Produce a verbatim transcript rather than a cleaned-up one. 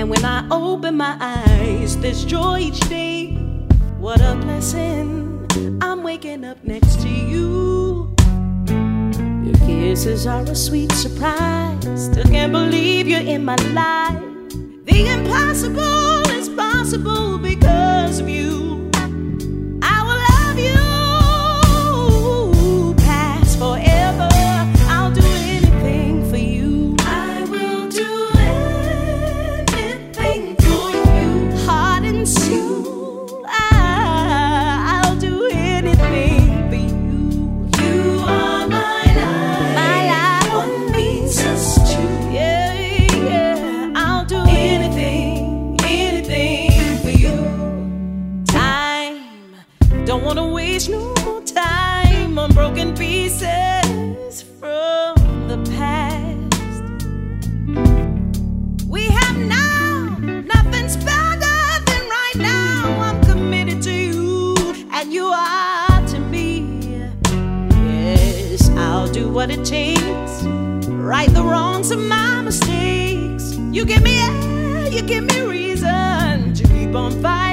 And when I open my eyes, there's joy each day. What a blessing, I'm waking up next to you. Your kisses are a sweet surprise. Still can't believe you're in my life. The impossible is possible because of you. I will love you past forever. I'll do anything for you. I will do anything for you. Heart and soul, I, I'll do anything for you. You are my life, my life, what means us to. Yeah, yeah, I'll do anything, anything for you. Time, don't wanna waste no more time on broken pieces from the past. We have now, nothing's better than right now. I'm committed to you, and you are to me. Yes, I'll do what it takes, right the wrongs of my mistakes. You give me air, you give me reason to keep on fighting.